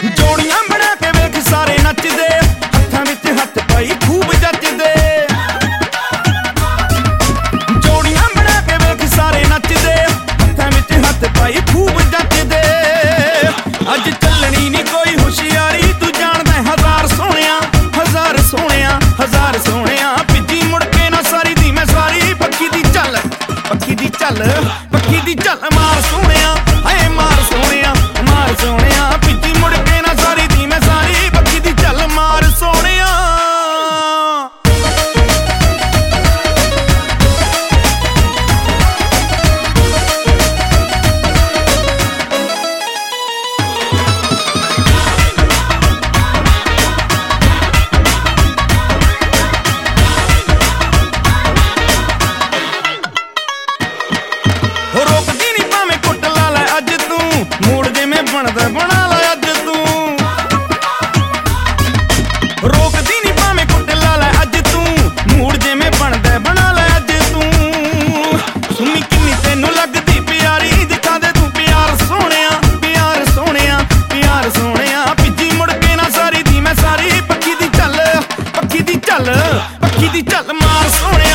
ਜੋੜੀਆਂ ਬਣਾ ਕੇ ਵੇਖ ਸਾਰੇ ਨੱਚਦੇ, ਹੱਥਾਂ ਵਿੱਚ ਹੱਥ ਪਾਈ ਖੂਬ ਜੱਚਦੇ। ਜੋੜੀਆਂ ਬਣਾ ਕੇ ਵੇਖ ਸਾਰੇ ਨੱਚਦੇ, ਹੱਥਾਂ ਵਿੱਚ ਹੱਥ ਪਾਈ ਖੂਬ ਜੱਚਦੇ। ਅੱਜ ਚੱਲਣੀ ਨੀ ਕੋਈ ਹੁਸ਼ਿਆਰੀ, ਤੂੰ ਜਾਣਦਾ ਹਜ਼ਾਰ ਸੋਹਣਿਆ, ਹਜ਼ਾਰ ਸੋਹਣਿਆ, ਹਜ਼ਾਰ ਸੋਹਣਿਆ। ਭਿੱਜੀ ਮੁੜ ਕੇ ਨਾ ਸਾਰੀ ਦੀ ਮੈਂ ਸਾਰੀ, ਪੱਖੀ ਦੀ ਚੱਲ, ਪੱਖੀ ਦੀ ਚੱਲ, ਪੱਖੀ ਦੀ ਚੱਲ ਮਾਰ ਸੋਹਣਿਆ, ਹਾਏ ਮਾਰ ਸੋਹਣਿਆ, ਮਾਰ ਸੋਹਣਿਆ। ਭਿੱਜੀ ਮੁੜ ਕੇ ਨਾ ਸਾਰੀ ਦੀ ਮੈਂ ਸਾਰੀ, ਪੱਖੀ ਦੀ ਚੱਲ ਮਾਰ ਸੋਹਣਿਆ। ਰੋਕਦੀ ਨੀ ਭਾਵੇਂ ਕੁੱਟ ਲਾ ਲੈ ਅੱਜ ਤੂੰ, ਮੂਡ ਜਿਵੇਂ ਬਣਦਾ ਬਣਾ ਲੈ ਅੱਜ ਤੂੰ। ਰੋਕਦੀ ਨੀ ਭਾਵੇਂ ਕੁੱਟ ਲਾ ਲੈ ਅੱਜ ਤੂੰ, ਮੂਡ ਜਿਵੇਂ ਬਣਦਾ ਬਣਾ ਲੈ ਅੱਜ ਤੂੰ। ਸੁਣੀ ਕਿੰਨੀ ਤੈਨੂੰ ਲੱਗਦੀ ਪਿਆਰੀ, ਦਿਖਾ ਦੇ ਤੂੰ ਪਿਆਰ ਸੋਹਣਿਆ, ਪਿਆਰ ਸੋਹਣਿਆ, ਪਿਆਰ ਸੋਹਣਿਆ। ਭਿੱਜੀ ਮੁੜ ਕੇ ਨਾ ਸਾਰੀ ਦੀ ਮੈਂ ਸਾਰੀ, ਪੱਖੀ ਦੀ ਚੱਲ, ਪੱਖੀ ਦੀ ਚੱਲ, ਪੱਖੀ ਦੀ ਚੱਲ ਮਾਰ ਸੋਹਣਿਆ।